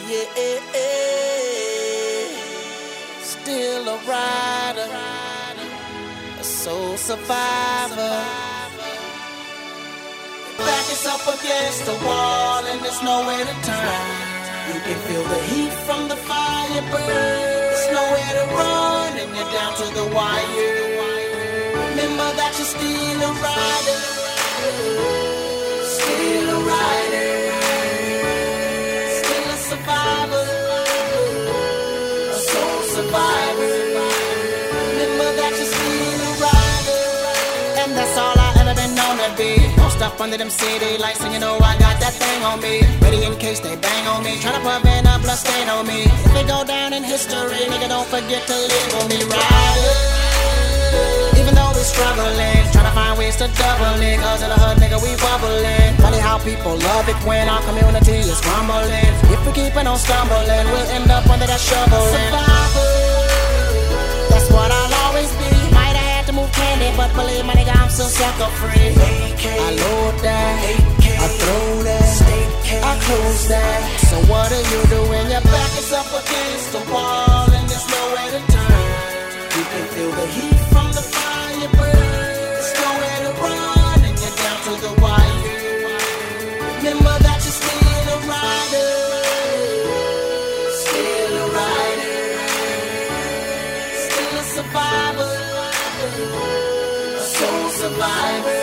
Yeah, still a rider, a soul survivor. Back is up against the wall and there's nowhere to turn. You can feel the heat from the fire burn. There's nowhere to run and you're down to the wire. Remember that you're still a rider, still a rider, still a survivor, a soul survivor. Remember that you're still a rider, and that's all I ever been known to be. Up under them city lights, and you know I got that thing on me, ready in case they bang on me, tryna prevent a blood stain on me. If it go down in history, nigga, don't forget to label me rider. Even though we struggling, tryna find ways to double it, cause in the hood, nigga, we bubbling. Funny how people love it when our community is crumbling. If we keepin' on stumbling, we'll end up under that shoveling. Survivor, that's what I'll always be. Might have had to move candy, but believe my nigga, I'm still sucker free. I load that, I throw that, I close that. So what do you do when your back is up against the wall and there's nowhere to turn? You can feel the heat from the fire burn. There's nowhere to run and you're down to the wire. Remember that you're still a rider, still a rider, still a survivor, a soul survivor.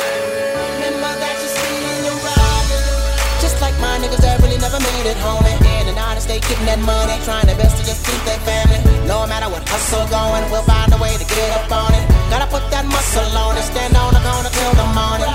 My niggas that really never made it home, in and out of state getting that money, trying their best to just feed their family. No matter what hustle going, we'll find a way to get up on it. Gotta put that muscle on it, stand on the corner till the morning.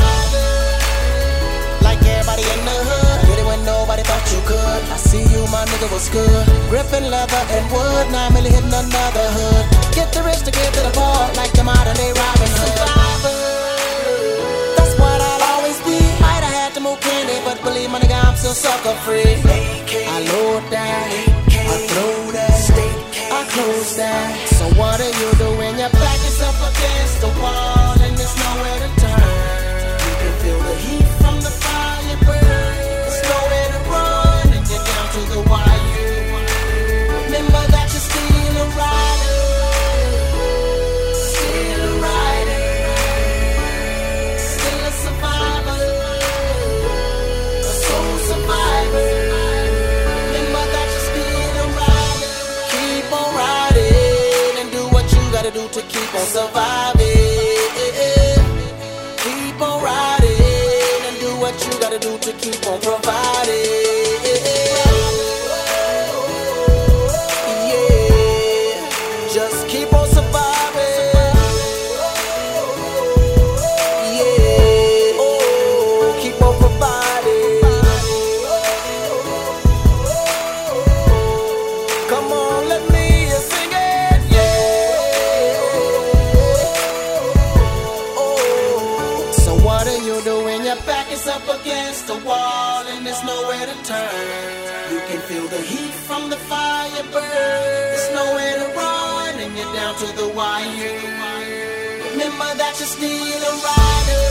Like everybody in the hood, did it when nobody thought you could. I see you, my nigga, was good. Gripping leather and wood, now I'm really hitting another hood. Get the rich to give to the poor, like the modern day Robin Hood. That's what I'll always be. Might have had to move candy, but believe my nigga, I'm still sucker free. I load that, I throw that, I close that. So what do you do when your back is up against the wall and there's nowhere to turn? You can feel the heat from the fire burn. There's nowhere to run and you're down to the wire. Remember that you're still a rider, still a rider, still a survivor, survivor. Remember that you're still a rider. Keep on riding and do what you gotta do to keep on surviving. Keep on riding and do what you gotta do to keep on providing. Yeah, just keep on surviving. Yeah, oh, keep on providing. Come on, let me sing it, yeah. Oh, so what do you do when your back is up against the wall and there's nowhere to turn? You can feel the heat from the fire burn. There's nowhere to run and you're down to the wire. Remember that you're still a rider,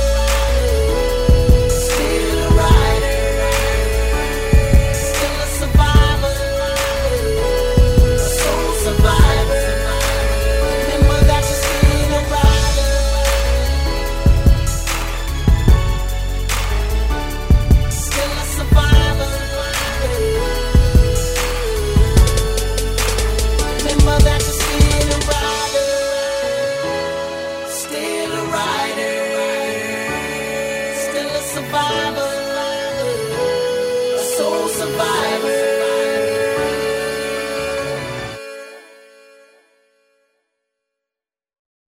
still a rider, still a survivor, survivor. Remember that you're still a rider, still a survivor. Remember that you're still a rider, still a rider, still a survivor, a soul survivor.